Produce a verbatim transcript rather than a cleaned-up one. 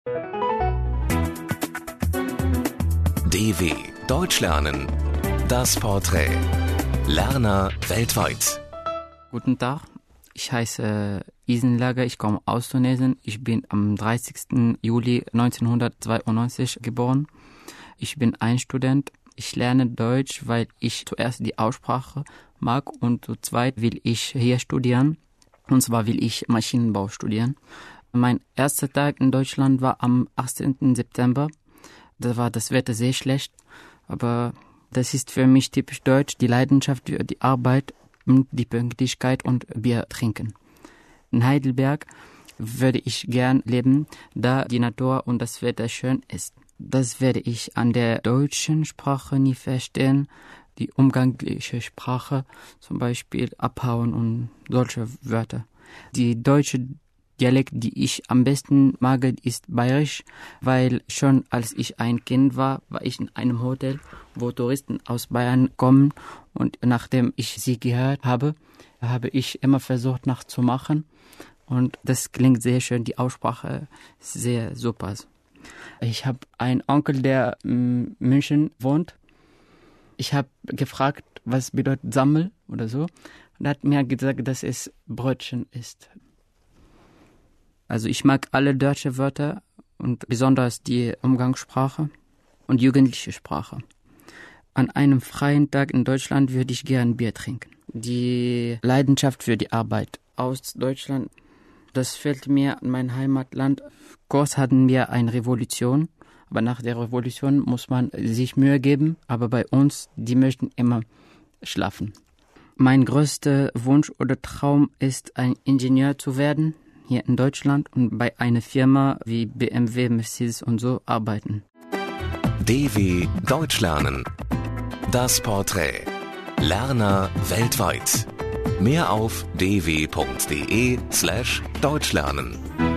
D W Deutsch lernen. Das Porträt. Lerner weltweit. Guten Tag, ich heiße Isen Lager, ich komme aus Tunesien. Ich bin am dreißigsten Juli neunzehnhundertzweiundneunzig geboren. Ich bin ein Student. Ich lerne Deutsch, weil ich zuerst die Aussprache mag und zu zweit will ich hier studieren. Und zwar will ich Maschinenbau studieren. Mein erster Tag in Deutschland war am achtzehnten September. Da war das Wetter sehr schlecht, aber das ist für mich typisch deutsch, die Leidenschaft für die Arbeit, die Pünktlichkeit und Bier trinken. In Heidelberg würde ich gern leben, da die Natur und das Wetter schön ist. Das werde ich an der deutschen Sprache nie verstehen. Die umgangliche Sprache, zum Beispiel abhauen und solche Wörter. Die deutsche Dialekt, die ich am besten mag, ist Bayerisch, weil schon als ich ein Kind war, war ich in einem Hotel, wo Touristen aus Bayern kommen und nachdem ich sie gehört habe, habe ich immer versucht nachzumachen und das klingt sehr schön, die Aussprache ist sehr super. Ich habe einen Onkel, der in München wohnt. Ich habe gefragt, was bedeutet Sammel oder so und er hat mir gesagt, dass es Brötchen ist. Also ich mag alle deutsche Wörter und besonders die Umgangssprache und jugendliche Sprache. An einem freien Tag in Deutschland würde ich gern Bier trinken. Die Leidenschaft für die Arbeit aus Deutschland, das fällt mir an mein Heimatland. Kurz hatten wir eine Revolution, aber nach der Revolution muss man sich Mühe geben. Aber bei uns, die möchten immer schlafen. Mein größter Wunsch oder Traum ist, ein Ingenieur zu werden. Hier in Deutschland und bei einer Firma wie B M W, Mercedes und so arbeiten. D W Deutsch lernen. Das Porträt. Lerner weltweit. Mehr auf d w punkt d e slash deutsch lernen.